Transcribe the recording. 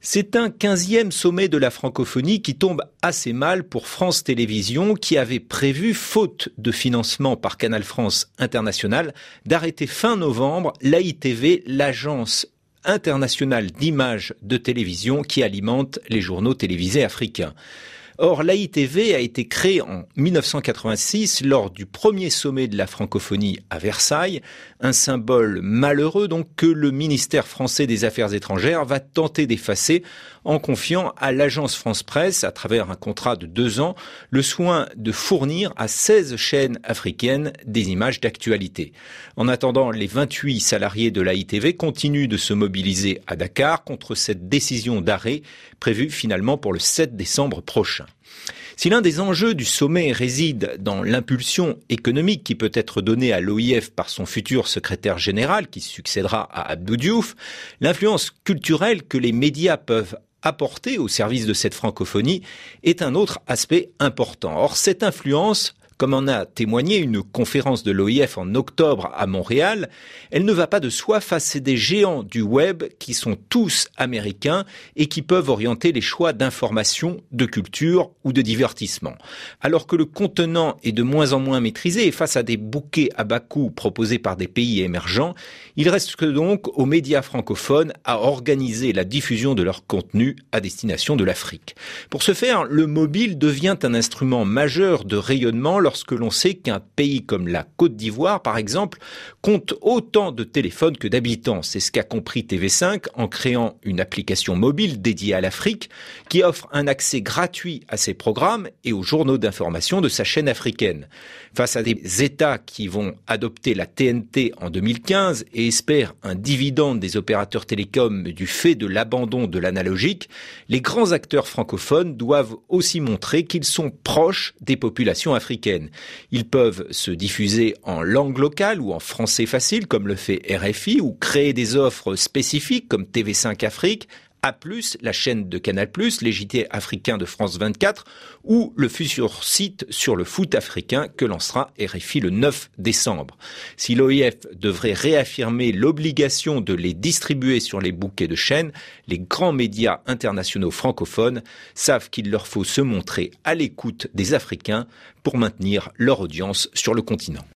C'est un 15e sommet de la francophonie qui tombe assez mal pour France Télévisions qui avait prévu, faute de financement par Canal France International, d'arrêter fin novembre l'AITV, l'agence internationale d'images de télévision qui alimente les journaux télévisés africains. Or, l'AITV a été créée en 1986 lors du premier sommet de la francophonie à Versailles, un symbole malheureux donc que le ministère français des Affaires étrangères va tenter d'effacer en confiant à l'agence France Presse, à travers un contrat de 2 ans, le soin de fournir à 16 chaînes africaines des images d'actualité. En attendant, les 28 salariés de l'AITV continuent de se mobiliser à Dakar contre cette décision d'arrêt prévue finalement pour le 7 décembre prochain. Si l'un des enjeux du sommet réside dans l'impulsion économique qui peut être donnée à l'OIF par son futur secrétaire général qui succédera à Abdou Diouf, l'influence culturelle que les médias peuvent apporter au service de cette francophonie est un autre aspect important. Or, cette influence, comme en a témoigné une conférence de l'OIF en octobre à Montréal, elle ne va pas de soi face à des géants du web qui sont tous américains et qui peuvent orienter les choix d'information, de culture ou de divertissement. Alors que le contenant est de moins en moins maîtrisé et face à des bouquets à bas coût proposés par des pays émergents, il reste donc aux médias francophones à organiser la diffusion de leur contenu à destination de l'Afrique. Pour ce faire, le mobile devient un instrument majeur de rayonnement lorsque l'on sait qu'un pays comme la Côte d'Ivoire, par exemple, compte autant de téléphones que d'habitants. C'est ce qu'a compris TV5 en créant une application mobile dédiée à l'Afrique qui offre un accès gratuit à ses programmes et aux journaux d'information de sa chaîne africaine. Face à des États qui vont adopter la TNT en 2015 et espèrent un dividende des opérateurs télécoms du fait de l'abandon de l'analogique, les grands acteurs francophones doivent aussi montrer qu'ils sont proches des populations africaines. Ils peuvent se diffuser en langue locale ou en français facile, comme le fait RFI, ou créer des offres spécifiques comme TV5 Afrique, A+, la chaîne de Canal+, les JT africains de France 24 ou le futur site sur le foot africain que lancera RFI le 9 décembre. Si l'OIF devrait réaffirmer l'obligation de les distribuer sur les bouquets de chaînes, les grands médias internationaux francophones savent qu'il leur faut se montrer à l'écoute des Africains pour maintenir leur audience sur le continent.